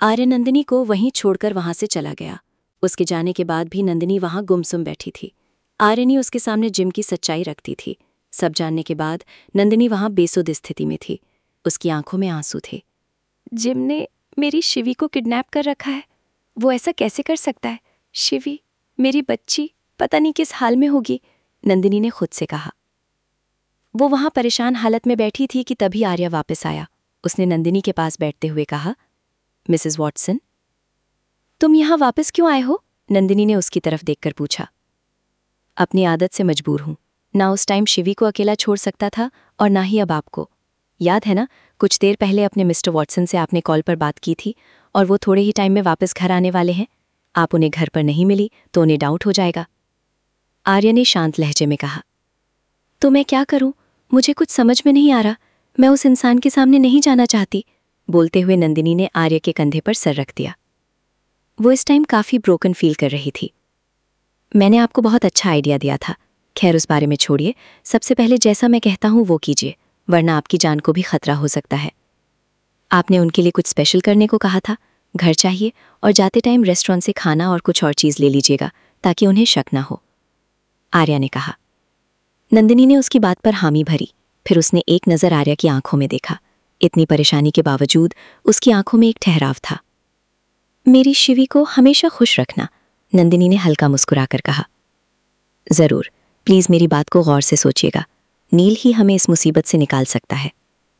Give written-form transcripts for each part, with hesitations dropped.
आर्य नंदिनी को वहीं छोड़कर वहां से चला गया। उसके जाने के बाद भी नंदिनी वहां गुमसुम बैठी थी। आर्यनी उसके सामने जिम की सच्चाई रखती थी। सब जानने के बाद नंदिनी वहां बेसुध स्थिति में थी। उसकी आंखों में आंसू थे। जिम ने मेरी शिवी को किडनैप कर रखा है। वो ऐसा कैसे कर सकता है? शिवी, मेरी बच्ची, पता नहीं किस हाल में होगी, नंदिनी ने खुद से कहा। वो वहां परेशान हालत में बैठी थी कि तभी आर्या वापस आया। उसने नंदिनी के पास बैठते हुए कहा, मिसेस वॉटसन, तुम यहां वापस क्यों आए हो? नंदिनी ने उसकी तरफ देखकर पूछा। अपनी आदत से मजबूर हूं। ना उस टाइम शिवी को अकेला छोड़ सकता था और ना ही अब आपको। याद है ना, कुछ देर पहले अपने मिस्टर वॉटसन से आपने कॉल पर बात की थी और वो थोड़े ही टाइम में वापस घर आने वाले हैं। आप उन्हें घर पर नहीं मिली तो उन्हें डाउट हो जाएगा। आर्या ने शांत लहजे में कहा। तो मैं क्या करूं? मुझे कुछ समझ में नहीं आ रहा। मैं उस इंसान के सामने नहीं जाना चाहती। बोलते हुए नंदिनी ने आर्य के कंधे पर सर रख दिया। वो इस टाइम काफी ब्रोकन फील कर रही थी। मैंने आपको बहुत अच्छा आइडिया दिया था। खैर उस बारे में छोड़िए। सबसे पहले जैसा मैं कहता हूं वो कीजिए, वरना आपकी जान को भी खतरा हो सकता है। आपने उनके लिए कुछ स्पेशल करने को कहा था। घर चाहिए और जाते टाइम रेस्टोरेंट से खाना और कुछ और चीज ले लीजिएगा ताकि उन्हें शक ना हो, आर्या ने कहा। नंदिनी ने उसकी बात पर हामी भरी। फिर उसने एक नज़र आर्या की आंखों में देखा। इतनी परेशानी के बावजूद उसकी आंखों में एक ठहराव था। मेरी शिवी को हमेशा खुश रखना, नंदिनी ने हल्का मुस्कुराकर कहा। जरूर, प्लीज मेरी बात को गौर से सोचिएगा। नील ही हमें इस मुसीबत से निकाल सकता है।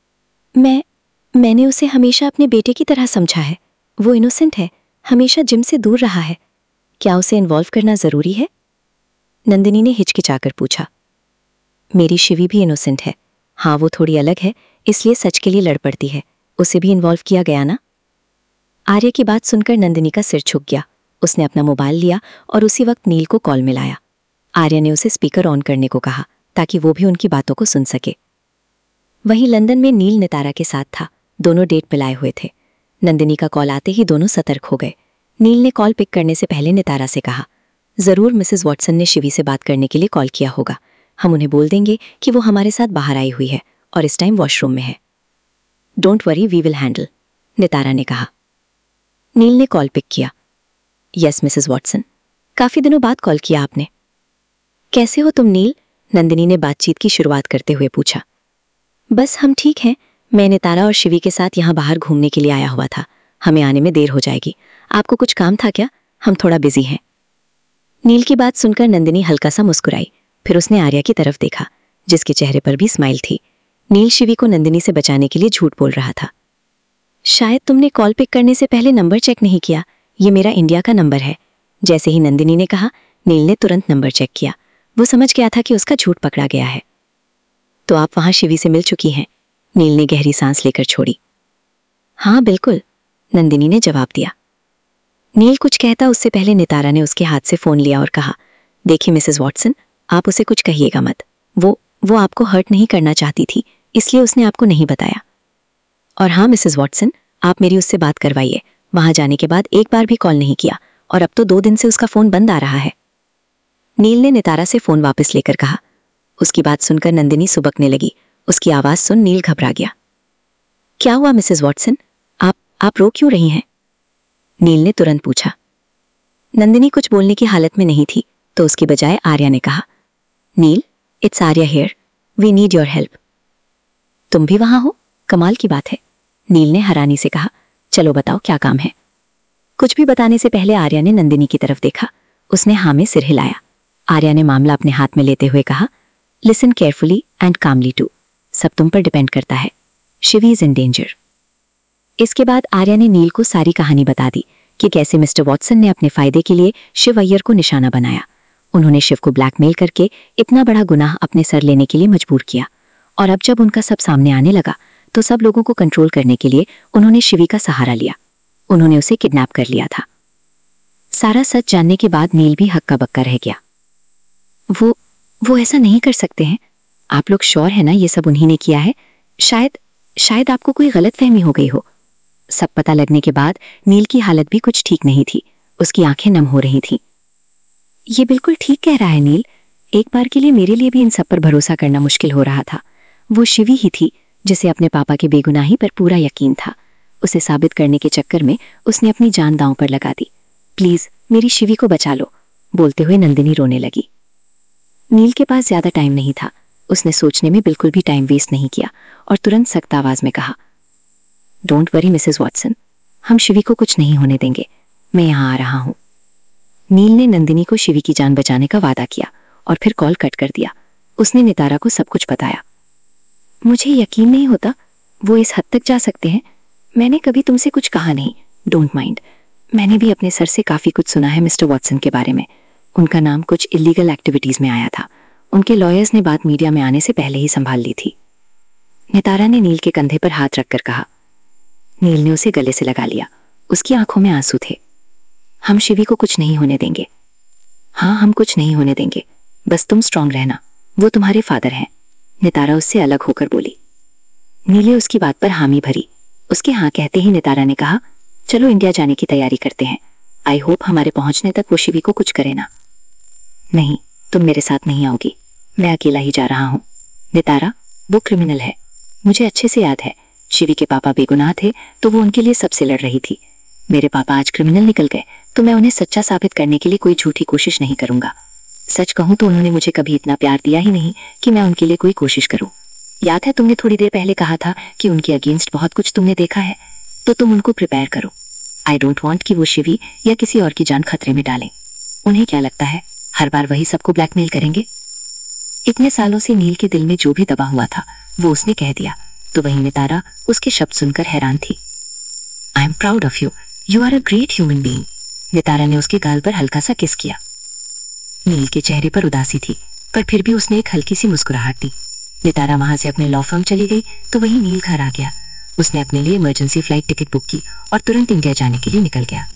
मैंने उसे हमेशा अपने बेटे की तरह समझा है। वो इनोसेंट है, हमेशा जिम से दूर रहा है। क्या उसे इन्वॉल्व करना जरूरी है? नंदिनी ने हिचकिचाकर पूछा। मेरी शिवी भी इनोसेंट है। हाँ, वो थोड़ी अलग है, इसलिए सच के लिए लड़ पड़ती है। उसे भी इन्वॉल्व किया गया ना? आर्य की बात सुनकर नंदिनी का सिर झुक गया। उसने अपना मोबाइल लिया और उसी वक्त नील को कॉल मिलाया। आर्य ने उसे स्पीकर ऑन करने को कहा ताकि वो भी उनकी बातों को सुन सके। वहीं लंदन में नील नितारा के साथ था। दोनों डेट पे लाए हुए थे। नंदिनी का कॉल आते ही दोनों सतर्क हो गए। नील ने कॉल पिक करने से पहले नितारा से कहा, जरूर मिसेस वॉटसन ने शिवी से बात करने के लिए कॉल किया होगा। हम उन्हें बोल देंगे कि वो हमारे साथ बाहर आई हुई है और इस टाइम वॉशरूम में है। Don't worry, we will handle, Nitara ने कहा। नील ने कॉल पिक किया। यस मिसेस वॉटसन, काफी दिनों बाद कॉल किया आपने। कैसे हो तुम नील? नंदिनी ने बातचीत की शुरुआत करते हुए पूछा। बस हम ठीक हैं। मैं नितारा और शिवी के साथ यहाँ बाहर घूमने के लिए आया हुआ था। हमें आने में देर हो जाएगी। आपको कुछ काम था क्या? हम थोड़ा बिजी हैं। नील की बात सुनकर नंदिनी हल्का सा मुस्कुराई। फिर उसने आर्या की तरफ देखा, जिसके चेहरे पर भी स्माइल थी। नील शिवी को नंदिनी से बचाने के लिए झूठ बोल रहा था। शायद तुमने कॉल पिक करने से पहले नंबर चेक नहीं किया। ये मेरा इंडिया का नंबर है। जैसे ही नंदिनी ने कहा, नील ने तुरंत नंबर चेक किया। वो समझ गया था कि उसका झूठ पकड़ा गया है। तो आप वहां शिवी से मिल चुकी हैं? नील ने गहरी सांस लेकर छोड़ी। हाँ बिल्कुल, नंदिनी ने जवाब दिया। नील कुछ कहता उससे पहले नितारा ने उसके हाथ से फोन लिया और कहा, देखिए मिसेस वॉटसन, आप उसे कुछ कहिएगा मत। वो आपको हर्ट नहीं करना चाहती थी, इसलिए उसने आपको नहीं बताया। और हाँ मिसेस वॉटसन, आप मेरी उससे बात करवाइए। वहां जाने के बाद एक बार भी कॉल नहीं किया और अब तो 2 दिन से उसका फोन बंद आ रहा है। नील ने नितारा से फोन वापस लेकर कहा। उसकी बात सुनकर नंदिनी सुबकने लगी। उसकी आवाज सुन नील घबरा गया। क्या हुआ मिसेस वॉटसन? आप रो क्यों रही हैं? नील ने तुरंत पूछा। नंदिनी कुछ बोलने की हालत में नहीं थी, तो उसकी बजाय आर्या ने कहा, Neel, it's Arya here, we need your help. तुम भी वहां हो? कमाल की बात है, नील ने हैरानी से कहा। चलो बताओ क्या काम है? कुछ भी बताने से पहले आर्या ने नंदिनी की तरफ देखा। उसने हाँ में सिर हिलाया। आर्या ने मामला अपने हाथ में लेते हुए कहा, listen carefully and calmly too. सब तुम पर डिपेंड करता है। Shivi is in danger. इसके बाद आर्या ने नील को सारी कहानी बता दी कि कैसे मिस्टर वॉटसन ने अपने फायदे के लिए शिव अय्यर को निशाना बनाया। उन्होंने शिव को ब्लैकमेल करके इतना बड़ा गुनाह अपने सर लेने के लिए मजबूर किया। और अब जब उनका सब सामने आने लगा तो सब लोगों को कंट्रोल करने के लिए उन्होंने शिवी का सहारा लिया। उन्होंने उसे किडनैप कर लिया था। सारा सच जानने के बाद नील भी हक्का बक्का रह गया। वो ऐसा नहीं कर सकते हैं। आप लोग श्योर है ना ये सब उन्हीं ने किया है? शायद आपको कोई गलतफहमी हो गई हो। सब पता लगने के बाद नील की हालत भी कुछ ठीक नहीं थी। उसकी आंखें नम हो रही थीं। ये बिल्कुल ठीक कह रहा है नील। एक बार के लिए मेरे लिए भी इन सब पर भरोसा करना मुश्किल हो रहा था। वो शिवी ही थी जिसे अपने पापा की बेगुनाही पर पूरा यकीन था। उसे साबित करने के चक्कर में उसने अपनी जान दांव पर लगा दी। प्लीज मेरी शिवी को बचा लो, बोलते हुए नंदिनी रोने लगी। नील के पास ज्यादा टाइम नहीं था। उसने सोचने में बिल्कुल भी टाइम वेस्ट नहीं किया और तुरंत सख्त आवाज में कहा, डोंट वरी मिसेस वॉटसन, हम शिवी को कुछ नहीं होने देंगे, मैं यहाँ आ रहा हूँ। नील ने नंदिनी को शिवी की जान बचाने का वादा किया और फिर कॉल कट कर दिया। उसने नितारा को सब कुछ बताया। मुझे यकीन नहीं होता वो इस हद तक जा सकते हैं। मैंने कभी तुमसे कुछ कहा नहीं, डोंट माइंड। मैंने भी अपने सर से काफी कुछ सुना है मिस्टर वॉटसन के बारे में। उनका नाम कुछ इलीगल एक्टिविटीज में आया था। उनके लॉयर्स ने बात मीडिया में आने से पहले ही संभाल ली थी। नितारा ने नील के कंधे पर हाथ रखकर कहा। नील ने उसे गले से लगा लिया। उसकी आंखों में आंसू थे। हम शिवी को कुछ नहीं होने देंगे। हाँ, हम कुछ नहीं होने देंगे, बस तुम स्ट्रांग रहना, वो तुम्हारे फादर हैं। नितारा उससे अलग होकर बोली। नीले उसकी बात पर हामी भरी। उसके हाँ कहते ही नितारा ने कहा, चलो इंडिया जाने की तैयारी करते हैं। आई होप हमारे पहुंचने तक वो शिवी को कुछ करे ना। नहीं, तुम मेरे साथ नहीं आओगी, मैं अकेला ही जा रहा हूं। नितारा, वो क्रिमिनल है। मुझे अच्छे से याद है, शिवी के पापा बेगुनाह थे तो वो उनके लिए सबसे लड़ रही थी। मेरे पापा आज क्रिमिनल निकल गए तो मैं उन्हें सच्चा साबित करने के लिए कोई झूठी कोशिश नहीं करूंगा। सच कहूं तो उन्होंने मुझे कभी इतना प्यार दिया ही नहीं कि मैं उनके लिए कोई कोशिश करूं। याद है तुमने थोड़ी देर पहले कहा था कि उनके अगेंस्ट बहुत कुछ तुमने देखा है, तो तुम उनको प्रिपेयर करो। आई डोंट वांट कि वो शिवी या किसी और की जान खतरे में डालें। उन्हें क्या लगता है हर बार वही सबको ब्लैकमेल करेंगे? इतने सालों से नील के दिल में जो भी दबा हुआ था वो उसने कह दिया, तो वही नितारा उसके शब्द सुनकर हैरान थी। I am proud of you, you are a great human being. Nitara ने उसके गाल पर हल्का सा किस किया। नील के चेहरे पर उदासी थी, पर फिर भी उसने एक हल्की सी मुस्कुराहट दी। नितारा वहां से अपने लॉ फर्म चली गई तो वहीं नील घर आ गया। उसने अपने लिए इमरजेंसी फ्लाइट टिकट बुक की और तुरंत इंडिया जाने के लिए निकल गया।